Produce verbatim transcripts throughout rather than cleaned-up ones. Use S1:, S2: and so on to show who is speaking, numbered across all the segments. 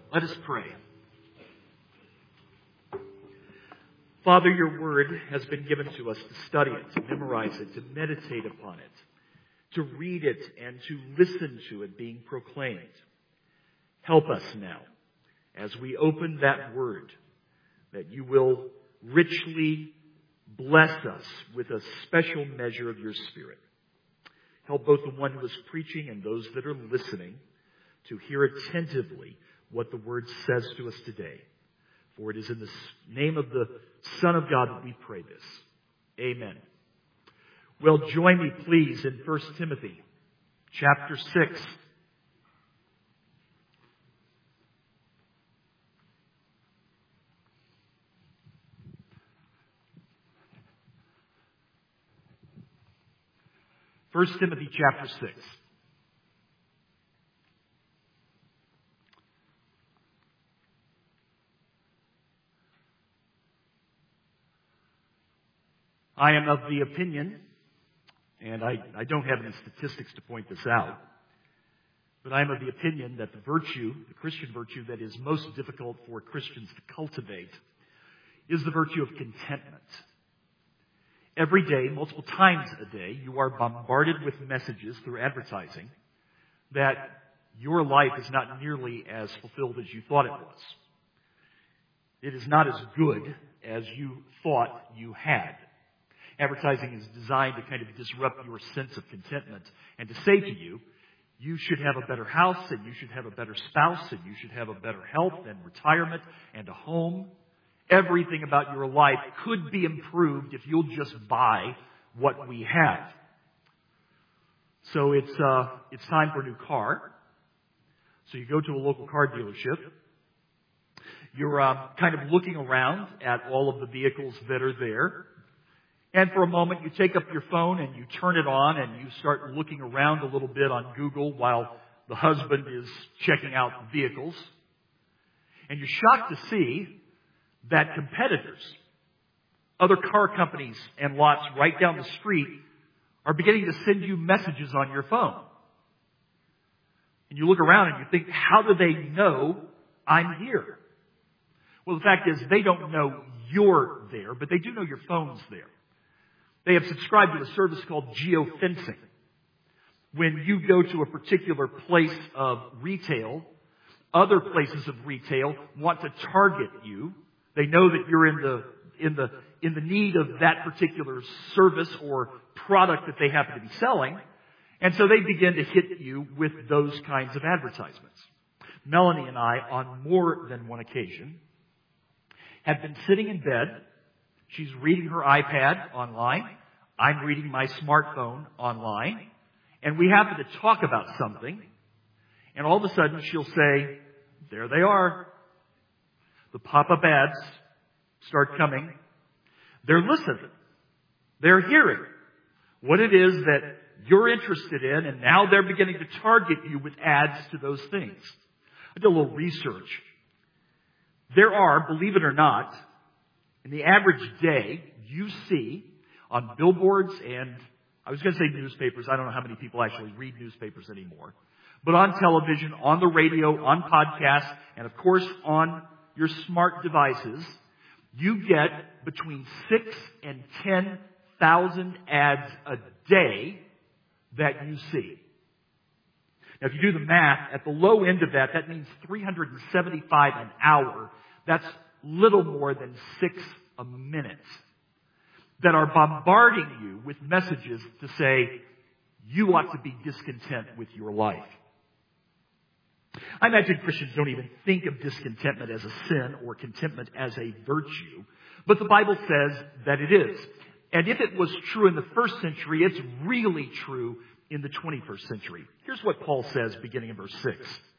S1: Let us pray. Father, your word has been given to us to study it, to memorize it, to meditate upon it, to read it, and to listen to it being proclaimed. Help us now, as we open that word, that you will richly bless us with a special measure of your Spirit. Help both the one who is preaching and those that are listening to hear attentively what the word says to us today. For it is in the name of the Son of God that we pray this. Amen. Well, join me, please, in First Timothy chapter six. First Timothy chapter six. I am of the opinion, and I, I don't have any statistics to point this out, but I am of the opinion that the virtue, the Christian virtue that is most difficult for Christians to cultivate is the virtue of contentment. Every day, multiple times a day, you are bombarded with messages through advertising that your life is not nearly as fulfilled as you thought it was. It is not as good as you thought you had. Advertising is designed to kind of disrupt your sense of contentment and to say to you, you should have a better house, and you should have a better spouse, and you should have a better health and retirement and a home. Everything about your life could be improved if you'll just buy what we have. So it's uh, it's time for a new car. So you go to a local car dealership. You're uh, kind of looking around at all of the vehicles that are there. And for a moment, you take up your phone and you turn it on and you start looking around a little bit on Google while the husband is checking out the vehicles. And you're shocked to see that competitors, other car companies and lots right down the street, are beginning to send you messages on your phone. And you look around and you think, how do they know I'm here? Well, the fact is, they don't know you're there, but they do know your phone's there. They have subscribed to a service called geofencing. When you go to a particular place of retail, other places of retail want to target you. They know that you're in the in the in the need of that particular service or product that they happen to be selling, and so they begin to hit you with those kinds of advertisements. Melanie and I, on more than one occasion, have been sitting in bed. She's reading her iPad online. I'm reading my smartphone online. And we happen to talk about something. And all of a sudden she'll say, there they are. The pop-up ads start coming. They're listening. They're hearing what it is that you're interested in. And now they're beginning to target you with ads to those things. I did a little research. There are, believe it or not, in the average day, you see on billboards and, I was going to say newspapers. I don't know how many people actually read newspapers anymore. But on television, on the radio, on podcasts, and of course on your smart devices, you get between six and ten thousand ads a day that you see. Now, if you do the math, at the low end of that, that means three hundred seventy-five an hour. That's little more than six a minute that are bombarding you with messages to say you ought to be discontent with your life. I imagine Christians don't even think of discontentment as a sin or contentment as a virtue, but the Bible says that it is. And if it was true in the first century, it's really true in the twenty-first century. Here's what Paul says beginning in verse six.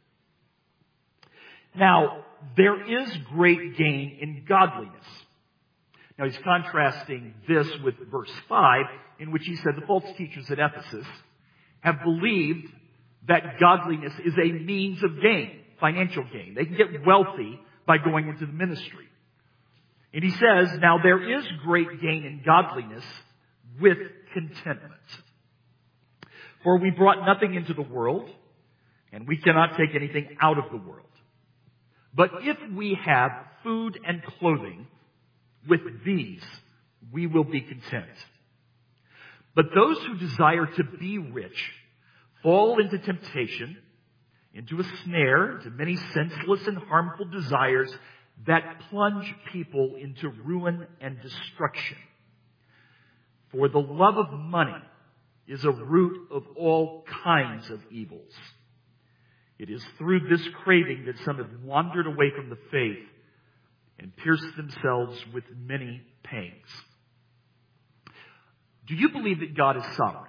S1: Now, there is great gain in godliness. Now, he's contrasting this with verse five, in which he said the false teachers at Ephesus have believed that godliness is a means of gain, financial gain. They can get wealthy by going into the ministry. And he says, now there is great gain in godliness with contentment. For we brought nothing into the world, and we cannot take anything out of the world. But if we have food and clothing, with these we will be content. But those who desire to be rich fall into temptation, into a snare, into many senseless and harmful desires that plunge people into ruin and destruction. For the love of money is a root of all kinds of evils. It is through this craving that some have wandered away from the faith and pierced themselves with many pangs. Do you believe that God is sovereign?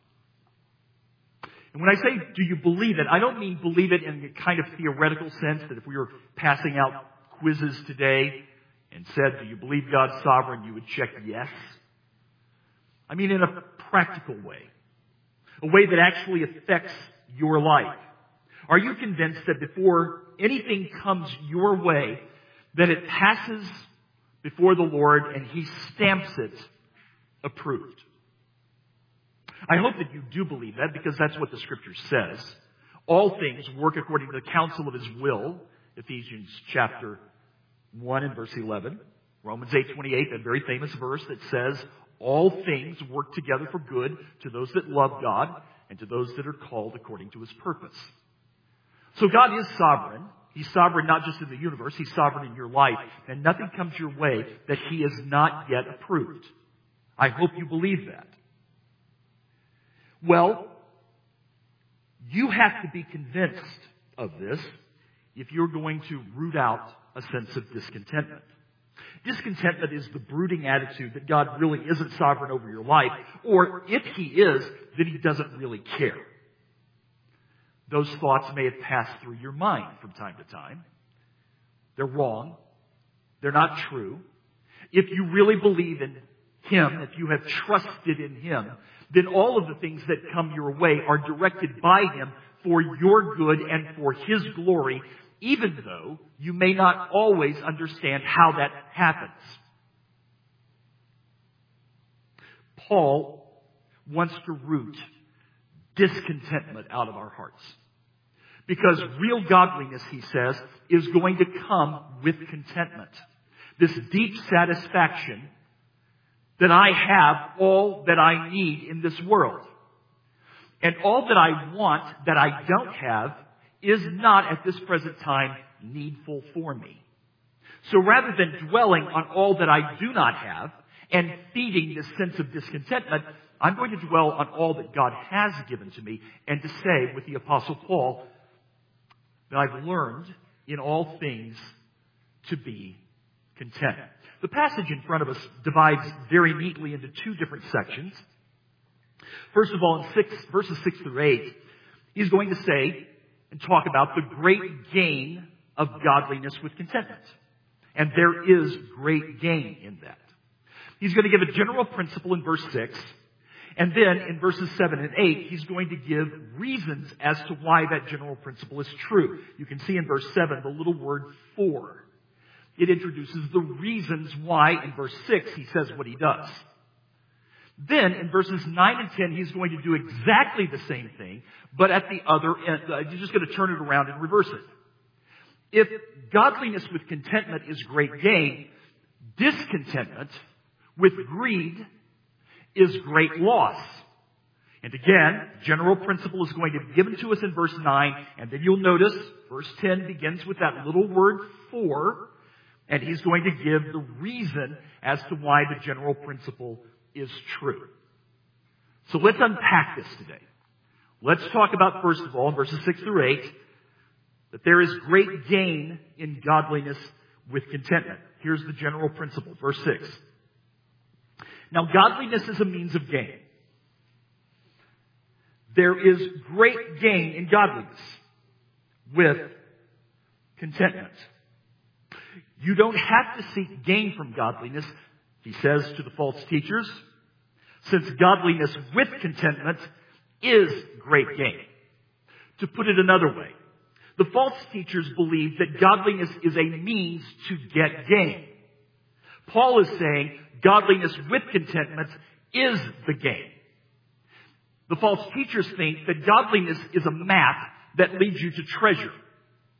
S1: And when I say, do you believe it, I don't mean believe it in a kind of theoretical sense that if we were passing out quizzes today and said, do you believe God's sovereign, you would check yes. I mean in a practical way, a way that actually affects your life. Are you convinced that before anything comes your way, that it passes before the Lord and He stamps it approved? I hope that you do believe that, because that's what the Scripture says. All things work according to the counsel of His will, Ephesians chapter one and verse eleven. Romans eight twenty-eight, that very famous verse that says, all things work together for good to those that love God and to those that are called according to His purpose. So God is sovereign. He's sovereign not just in the universe, He's sovereign in your life. And nothing comes your way that He has not yet approved. I hope you believe that. Well, you have to be convinced of this if you're going to root out a sense of discontentment. Discontentment is the brooding attitude that God really isn't sovereign over your life, or if He is, then He doesn't really care. Those thoughts may have passed through your mind from time to time. They're wrong. They're not true. If you really believe in Him, if you have trusted in Him, then all of the things that come your way are directed by Him for your good and for His glory, even though you may not always understand how that happens. Paul wants to root discontentment out of our hearts. Because real godliness, he says, is going to come with contentment. This deep satisfaction that I have all that I need in this world. And all that I want that I don't have is not at this present time needful for me. So rather than dwelling on all that I do not have and feeding this sense of discontentment, I'm going to dwell on all that God has given to me and to say with the Apostle Paul that I've learned in all things to be content. The passage in front of us divides very neatly into two different sections. First of all, in six, verses six through eight, he's going to say and talk about the great gain of godliness with contentment. And there is great gain in that. He's going to give a general principle in verse six. And then in verses seven and eight, he's going to give reasons as to why that general principle is true. You can see in verse seven the little word for. It introduces the reasons why in verse six he says what he does. Then in verses nine and ten, he's going to do exactly the same thing, but at the other end. Uh, he's just going to turn it around and reverse it. If godliness with contentment is great gain, discontentment with greed is great loss. And again, general principle is going to be given to us in verse nine, and then you'll notice verse ten begins with that little word for, and he's going to give the reason as to why the general principle is true. So let's unpack this today. Let's talk about, first of all, in verses six through eight, that there is great gain in godliness with contentment. Here's the general principle. Verse six. Now, godliness is a means of gain. There is great gain in godliness with contentment. You don't have to seek gain from godliness, he says to the false teachers, since godliness with contentment is great gain. To put it another way, the false teachers believe that godliness is a means to get gain. Paul is saying godliness with contentment is the gain. The false teachers think that godliness is a map that leads you to treasure.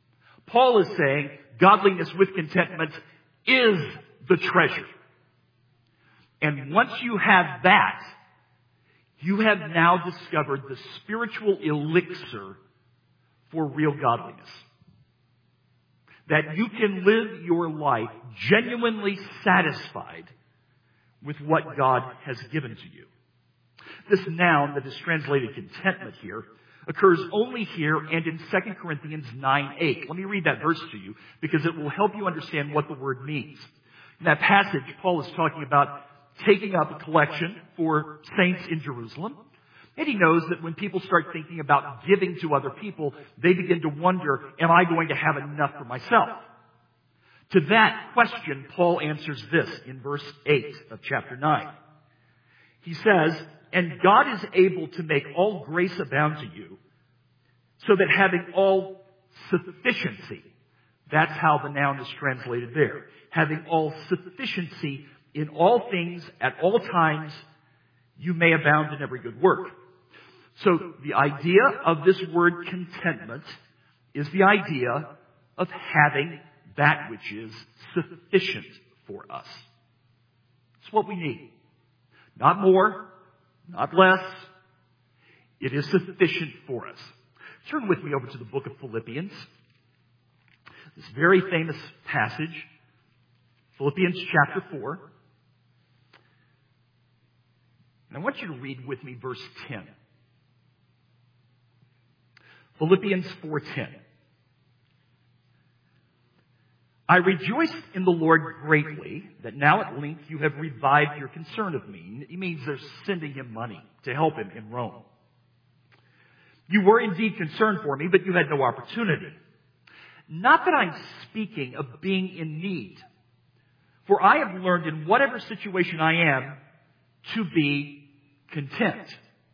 S1: Paul is saying godliness with contentment is the treasure. And once you have that, you have now discovered the spiritual elixir for real godliness. That you can live your life genuinely satisfied with what God has given to you. This noun that is translated contentment here occurs only here and in Second Corinthians nine eight. Let me read that verse to you because it will help you understand what the word means. In that passage, Paul is talking about taking up a collection for saints in Jerusalem. And he knows that when people start thinking about giving to other people, they begin to wonder, am I going to have enough for myself? To that question, Paul answers this in verse eight of chapter nine. He says, and God is able to make all grace abound to you, so that having all sufficiency, that's how the noun is translated there, having all sufficiency in all things at all times, you may abound in every good work. So the idea of this word contentment is the idea of having that which is sufficient for us. It's what we need. Not more, not less. It is sufficient for us. Turn with me over to the book of Philippians. This very famous passage, Philippians chapter four. And I want you to read with me verse ten. Philippians four ten. I rejoiced in the Lord greatly that now at length you have revived your concern of me. It means they're sending him money to help him in Rome. You were indeed concerned for me, but you had no opportunity. Not that I'm speaking of being in need, for I have learned in whatever situation I am to be content.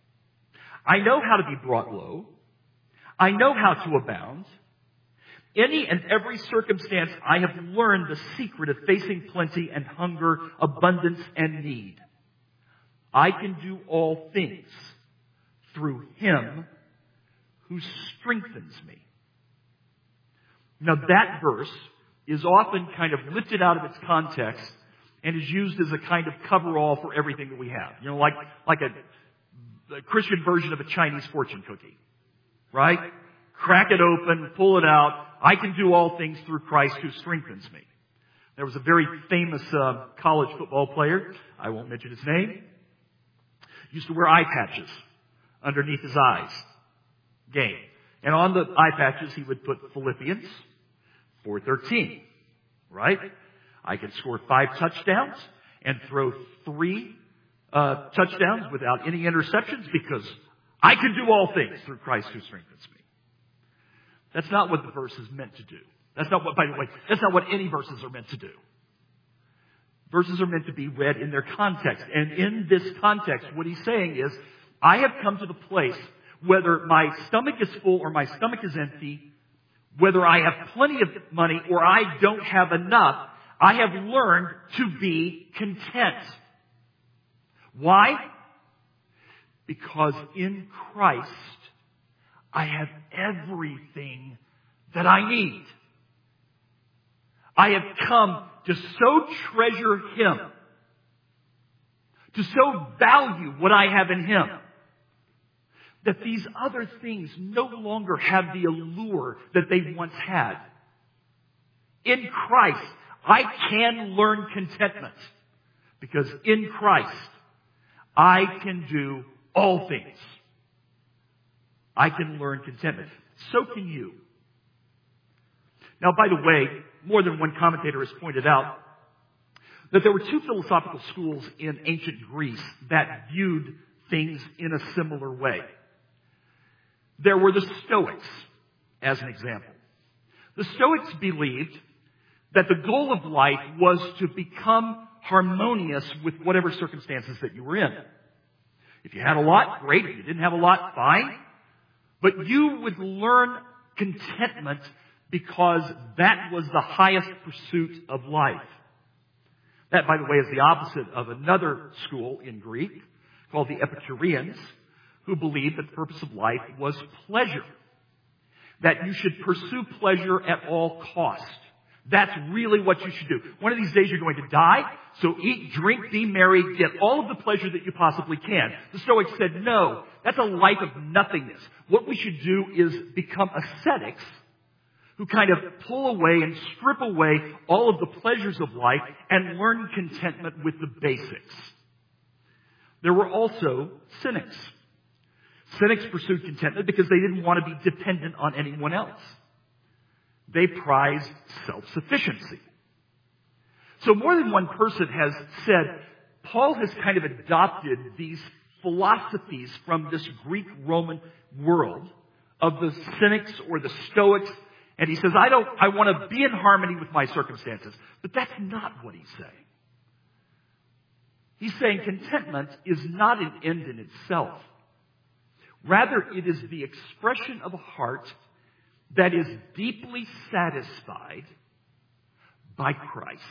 S1: I know how to be brought low. I know how to abound. Any and every circumstance I have learned the secret of facing plenty and hunger, abundance and need. I can do all things through Him who strengthens me. Now that verse is often kind of lifted out of its context and is used as a kind of coverall for everything that we have. You know, like, like a, a Christian version of a Chinese fortune cookie. Right? Crack it open, pull it out. I can do all things through Christ who strengthens me. There was a very famous uh, college football player, I won't mention his name, used to wear eye patches underneath his eyes. Game. And on the eye patches he would put Philippians four thirteen. Right? I can score five touchdowns and throw three uh, touchdowns without any interceptions because I can do all things through Christ who strengthens me. That's not what the verse is meant to do. That's not what, by the way, that's not what any verses are meant to do. Verses are meant to be read in their context. And in this context, what he's saying is, I have come to the place, whether my stomach is full or my stomach is empty, whether I have plenty of money or I don't have enough, I have learned to be content. Why? Because in Christ, I have everything that I need. I have come to so treasure Him, to so value what I have in Him, that these other things no longer have the allure that they once had. In Christ, I can learn contentment, because in Christ, I can do all things. I can learn contentment. So can you. Now, by the way, more than one commentator has pointed out that there were two philosophical schools in ancient Greece that viewed things in a similar way. There were the Stoics, as an example. The Stoics believed that the goal of life was to become harmonious with whatever circumstances that you were in. If you had a lot, great. If you didn't have a lot, fine. But you would learn contentment because that was the highest pursuit of life. That, by the way, is the opposite of another school in Greek called the Epicureans, who believed that the purpose of life was pleasure. that you should pursue pleasure at all cost. That's really what you should do. One of these days you're going to die, so eat, drink, be merry, get all of the pleasure that you possibly can. The Stoics said, no, that's a life of nothingness. What we should do is become ascetics who kind of pull away and strip away all of the pleasures of life and learn contentment with the basics. There were also cynics. Cynics pursued contentment because they didn't want to be dependent on anyone else. They prized self-sufficiency. So more than one person has said, Paul has kind of adopted these philosophies from this Greek-Roman world of the cynics or the Stoics, and he says, I don't, I want to be in harmony with my circumstances. But that's not what he's saying. He's saying contentment is not an end in itself. Rather, it is the expression of a heart that is deeply satisfied by Christ.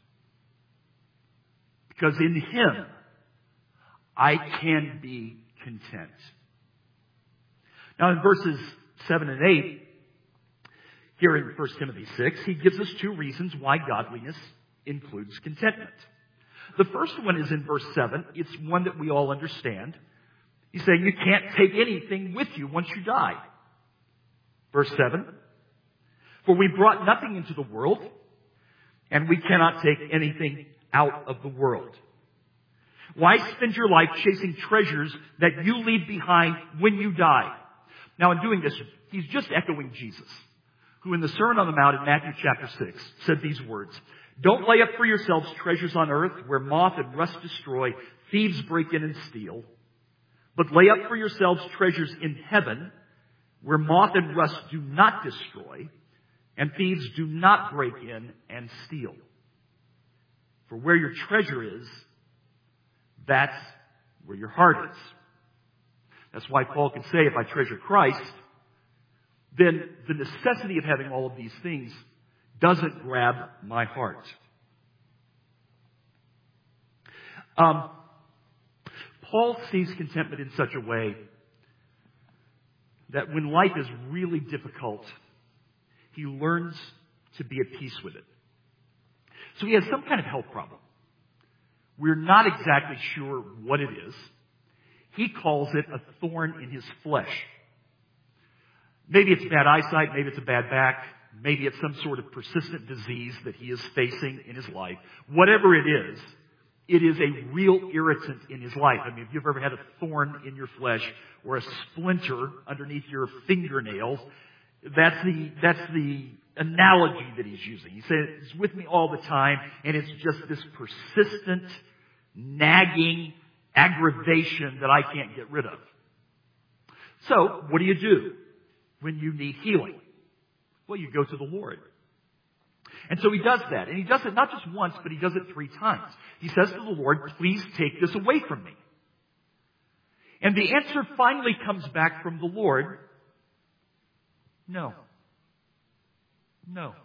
S1: Because in Him, I can be content. Now in verses seven and eight, here in First Timothy six, he gives us two reasons why godliness includes contentment. The first one is in verse seven. It's one that we all understand. He's saying you can't take anything with you once you die. Verse seven, for we brought nothing into the world, and we cannot take anything out of the world. Why spend your life chasing treasures that you leave behind when you die? Now in doing this, he's just echoing Jesus, who in the Sermon on the Mount in Matthew chapter six said these words, don't lay up for yourselves treasures on earth where moth and rust destroy, thieves break in and steal, but lay up for yourselves treasures in heaven where moth and rust do not destroy, and thieves do not break in and steal. For where your treasure is, that's where your heart is. That's why Paul can say, if I treasure Christ, then the necessity of having all of these things doesn't grab my heart. Um, Paul sees contentment in such a way that when life is really difficult, he learns to be at peace with it. So he has some kind of health problem. We're not exactly sure what it is. He calls it a thorn in his flesh. Maybe it's bad eyesight, maybe it's a bad back, maybe it's some sort of persistent disease that he is facing in his life. Whatever it is, it is a real irritant in his life. I mean, if you've ever had a thorn in your flesh or a splinter underneath your fingernails, that's the, that's the analogy that he's using. He says, it's with me all the time, and it's just this persistent, nagging aggravation that I can't get rid of. So, what do you do when you need healing? Well, you go to the Lord. And so he does that. And he does it not just once, but he does it three times. He says to the Lord, please take this away from me. And the answer finally comes back from the Lord, no. No.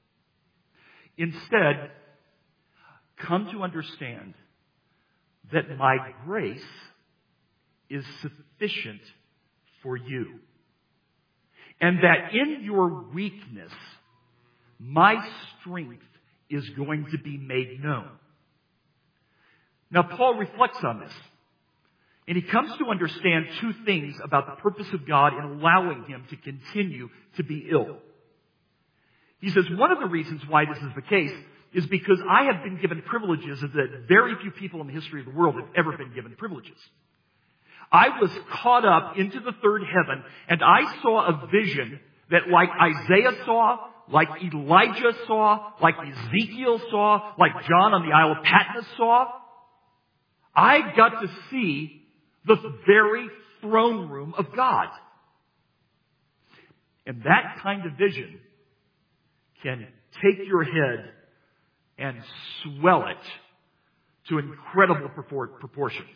S1: Instead, come to understand that my grace is sufficient for you. And that in your weakness, my strength is going to be made known. Now, Paul reflects on this. And he comes to understand two things about the purpose of God in allowing him to continue to be ill. He says, one of the reasons why this is the case is because I have been given privileges that very few people in the history of the world have ever been given privileges. I was caught up into the third heaven, and I saw a vision that, like Isaiah saw, like Elijah saw, like Ezekiel saw, like John on the Isle of Patmos saw, I got to see the very throne room of God. And that kind of vision can take your head and swell it to incredible proportions.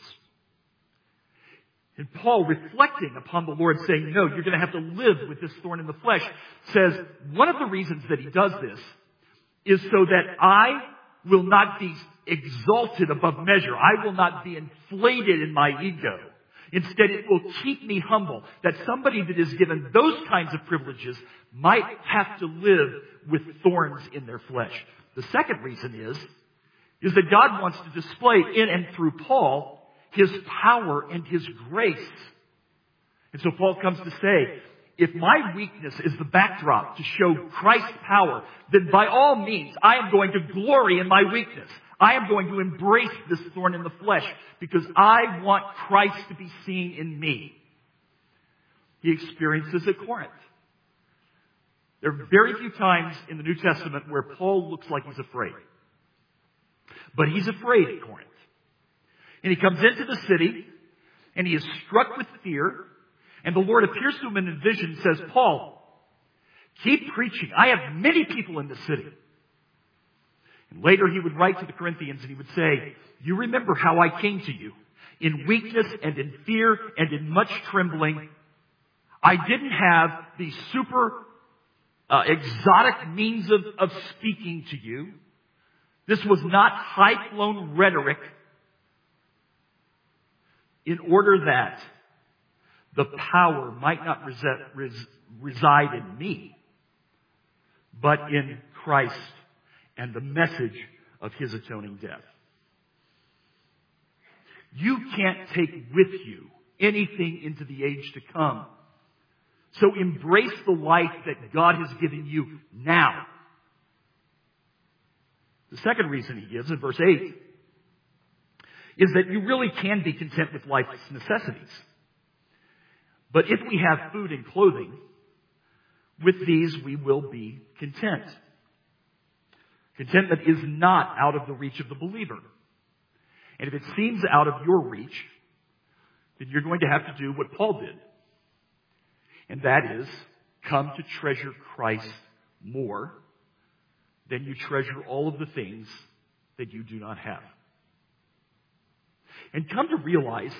S1: And Paul, reflecting upon the Lord, saying, no, you're going to have to live with this thorn in the flesh, says one of the reasons that he does this is so that I will not be exalted above measure. I will not be inflated in my ego. Instead, it will keep me humble, that somebody that is given those kinds of privileges might have to live with thorns in their flesh. The second reason is, is that God wants to display in and through Paul His power and His grace. And so Paul comes to say, if my weakness is the backdrop to show Christ's power, then by all means, I am going to glory in my weakness. I am going to embrace this thorn in the flesh because I want Christ to be seen in me. He experiences at Corinth. There are very few times in the New Testament where Paul looks like he's afraid. But he's afraid at Corinth. And he comes into the city, and he is struck with fear, and the Lord appears to him in a vision and says, Paul, keep preaching. I have many people in the city. And later he would write to the Corinthians and he would say, you remember how I came to you in weakness and in fear and in much trembling. I didn't have the super uh, exotic means of, of speaking to you. This was not high-flown rhetoric, in order that the power might not res- res- reside in me, but in Christ and the message of His atoning death. You can't take with you anything into the age to come. So embrace the life that God has given you now. The second reason he gives in verse eight is that you really can be content with life's necessities. But if we have food and clothing, with these we will be content. Contentment is not out of the reach of the believer. And if it seems out of your reach, then you're going to have to do what Paul did. And that is, come to treasure Christ more than you treasure all of the things that you do not have. And come to realize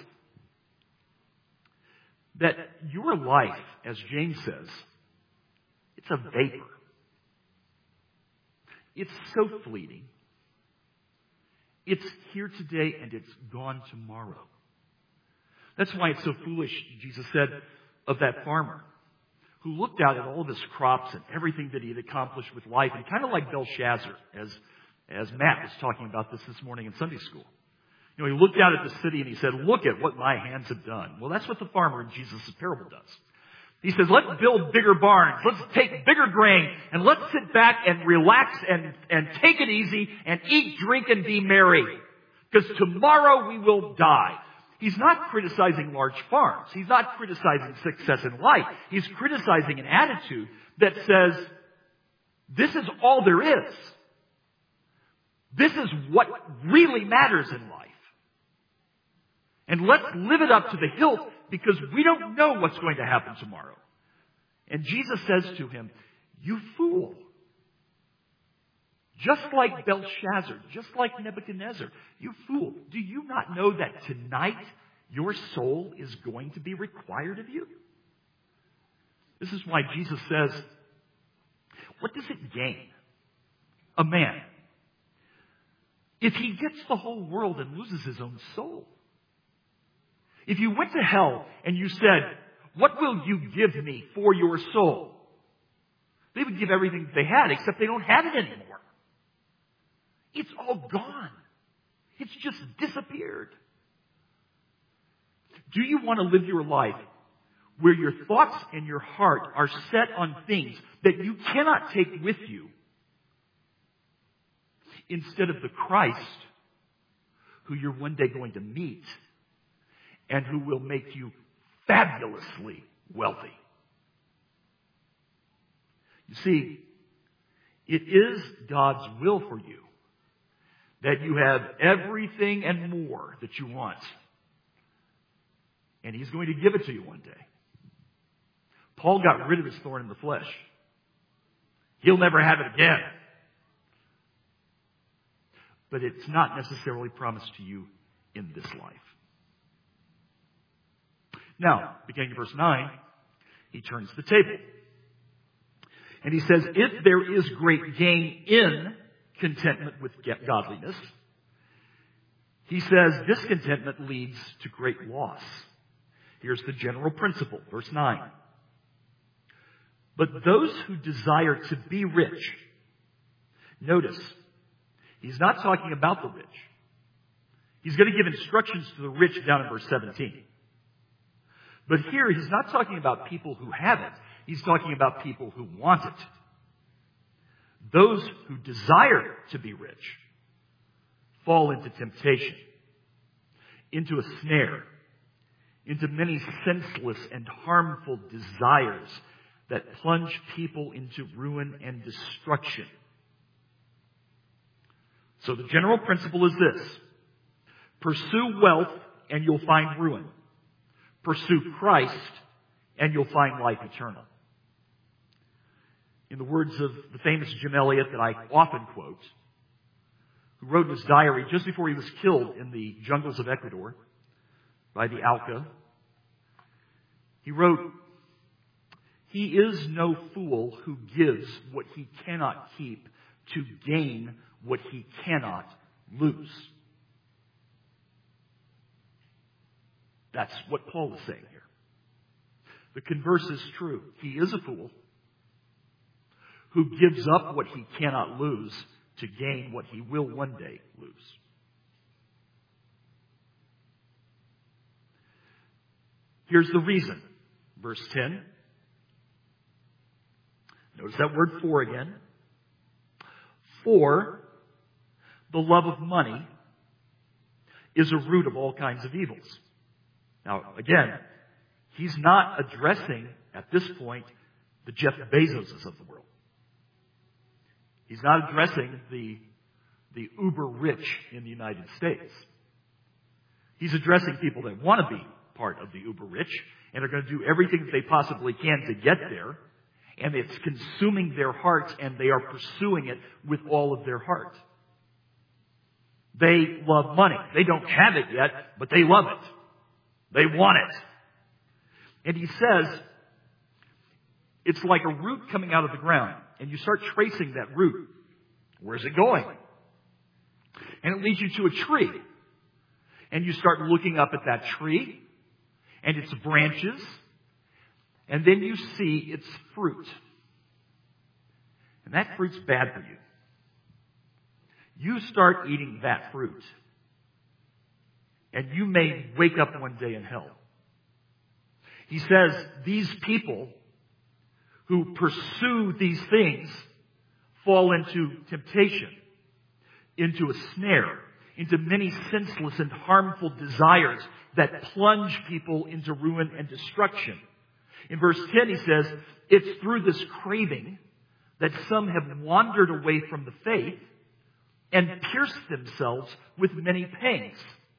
S1: that your life, as James says, it's a vapor. It's so fleeting. It's here today and it's gone tomorrow. That's why it's so foolish, Jesus said, of that farmer who looked out at all of his crops and everything that he had accomplished with life, and kind of like Belshazzar, as, as Matt was talking about this this morning in Sunday school. You know, he looked out at the city and he said, look at what my hands have done. Well, that's what the farmer in Jesus' parable does. He says, let's build bigger barns. Let's take bigger grain and let's sit back and relax and, and take it easy and eat, drink, and be merry. Because tomorrow we will die. He's not criticizing large farms. He's not criticizing success in life. He's criticizing an attitude that says, this is all there is. This is what really matters in life. And let's live it up to the hilt because we don't know what's going to happen tomorrow. And Jesus says to him, you fool. Just like Belshazzar, just like Nebuchadnezzar, you fool. Do you not know that tonight your soul is going to be required of you? This is why Jesus says, what does it gain a man if he gets the whole world and loses his own soul? If you went to hell and you said, what will you give me for your soul? They would give everything they had, except they don't have it anymore. It's all gone. It's just disappeared. Do you want to live your life where your thoughts and your heart are set on things that you cannot take with you instead of the Christ who you're one day going to meet and who will make you fabulously wealthy? You see, it is God's will for you that you have everything and more that you want. And He's going to give it to you one day. Paul got rid of his thorn in the flesh. He'll never have it again. But it's not necessarily promised to you in this life. Now, beginning in verse nine, he turns the table. And he says, if there is great gain in contentment with godliness, he says discontentment leads to great loss. Here's the general principle, verse nine. But those who desire to be rich, notice, he's not talking about the rich. He's going to give instructions to the rich down in verse seventeen. But here, he's not talking about people who have it. He's talking about people who want it. Those who desire to be rich fall into temptation, into a snare, into many senseless and harmful desires that plunge people into ruin and destruction. So the general principle is this. Pursue wealth and you'll find ruin. Pursue Christ and you'll find life eternal. In the words of the famous Jim Elliot that I often quote, who wrote in his diary just before he was killed in the jungles of Ecuador by the Auca, he wrote, "He is no fool who gives what he cannot keep to gain what he cannot lose." That's what Paul is saying here. The converse is true. He is a fool who gives up what he cannot lose to gain what he will one day lose. Here's the reason. Verse ten. Notice that word "for" again. For the love of money is a root of all kinds of evils. Now, again, he's not addressing, at this point, the Jeff Bezoses of the world. He's not addressing the, the uber rich in the United States. He's addressing people that want to be part of the uber rich and are going to do everything that they possibly can to get there. And it's consuming their hearts, and they are pursuing it with all of their heart. They love money. They don't have it yet, but they love it. They want it. And he says, it's like a root coming out of the ground. And you start tracing that root. Where's it going? And it leads you to a tree. And you start looking up at that tree and its branches. And then you see its fruit. And that fruit's bad for you. You start eating that fruit. And you may wake up one day in hell. He says these people who pursue these things fall into temptation, into a snare, into many senseless and harmful desires that plunge people into ruin and destruction. In verse ten he says, it's through this craving that some have wandered away from the faith and pierced themselves with many pangs.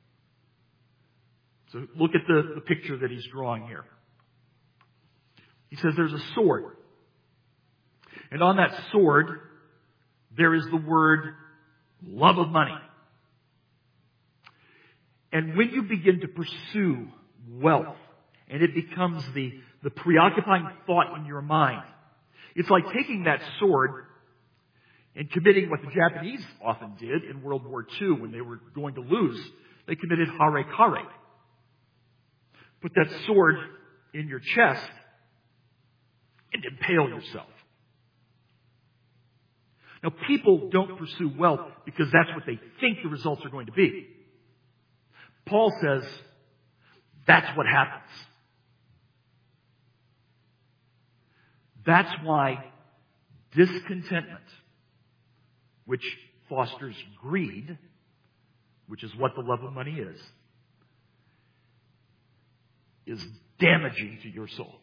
S1: So look at the, the picture that he's drawing here. He says there's a sword. And on that sword, there is the word love of money. And when you begin to pursue wealth, and it becomes the, the preoccupying thought in your mind, it's like taking that sword and committing what the Japanese often did in World War Two when they were going to lose. They committed hare-kare. Put that sword in your chest and impale yourself. Now, people don't pursue wealth because that's what they think the results are going to be. Paul says that's what happens. That's why discontentment, which fosters greed, which is what the love of money is, is damaging to your soul.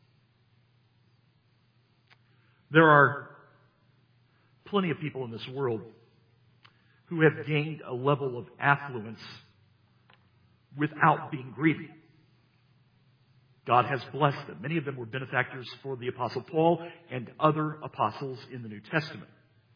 S1: There are plenty of people in this world who have gained a level of affluence without being greedy. God has blessed them. Many of them were benefactors for the Apostle Paul and other apostles in the New Testament.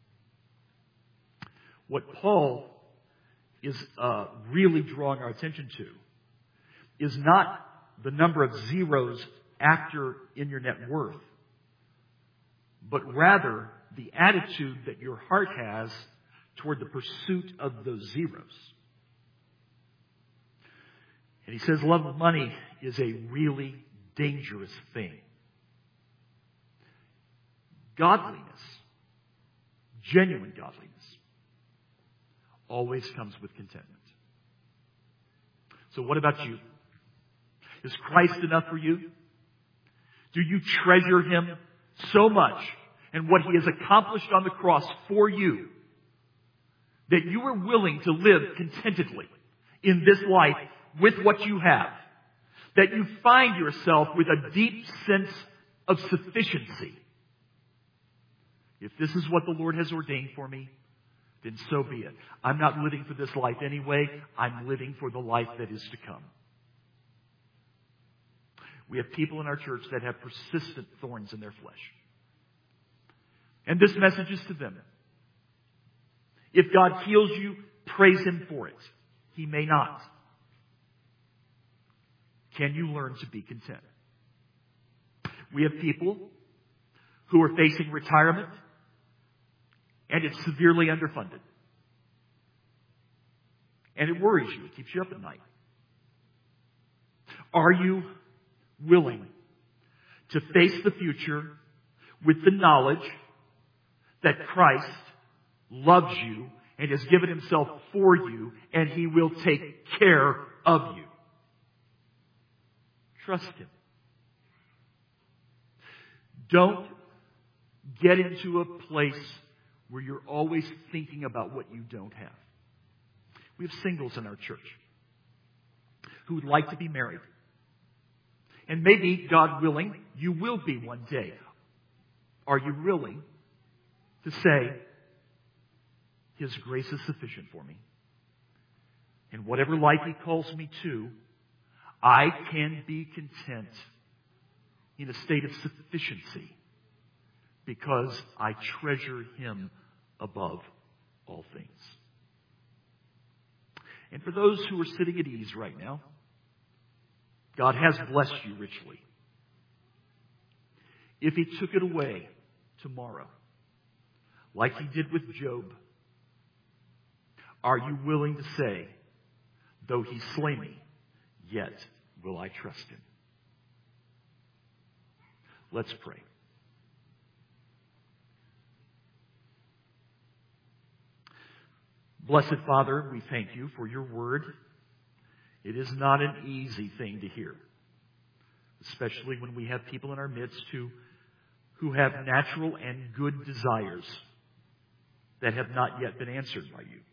S1: What Paul is uh, really drawing our attention to is not the number of zeros after in your net worth, but rather the attitude that your heart has toward the pursuit of those zeros. And he says love of money is a really dangerous thing. Godliness, genuine godliness, always comes with contentment. So what about you? Is Christ enough for you? Do you treasure Him so much and what He has accomplished on the cross for you that you are willing to live contentedly in this life with what you have? That you find yourself with a deep sense of sufficiency? If this is what the Lord has ordained for me, then so be it. I'm not living for this life anyway. I'm living for the life that is to come. We have people in our church that have persistent thorns in their flesh. And this message is to them. If God heals you, praise Him for it. He may not. Can you learn to be content? We have people who are facing retirement, and it's severely underfunded. And it worries you. It keeps you up at night. Are you willing to face the future with the knowledge that Christ loves you and has given Himself for you, and He will take care of you? Trust Him. Don't get into a place where you're always thinking about what you don't have. We have singles in our church who would like to be married. And maybe, God willing, you will be one day. Are you willing to say, His grace is sufficient for me? And whatever life He calls me to, I can be content in a state of sufficiency because I treasure Him above all things. And for those who are sitting at ease right now, God has blessed you richly. If He took it away tomorrow, like He did with Job, are you willing to say, though He slay me, yet will I trust Him? Let's pray. Blessed Father, we thank You for Your word. It is not an easy thing to hear, especially when we have people in our midst who, who have natural and good desires that have not yet been answered by You.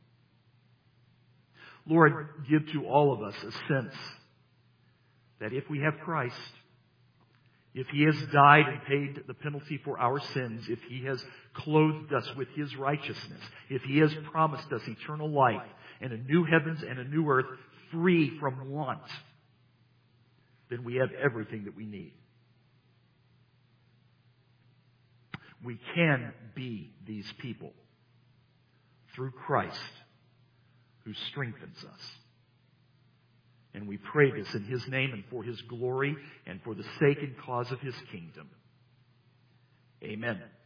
S1: Lord, give to all of us a sense that if we have Christ, if He has died and paid the penalty for our sins, if He has clothed us with His righteousness, if He has promised us eternal life and a new heavens and a new earth free from want, then we have everything that we need. We can be these people through Christ who strengthens us. And we pray this in His name and for His glory and for the sake and cause of His kingdom. Amen.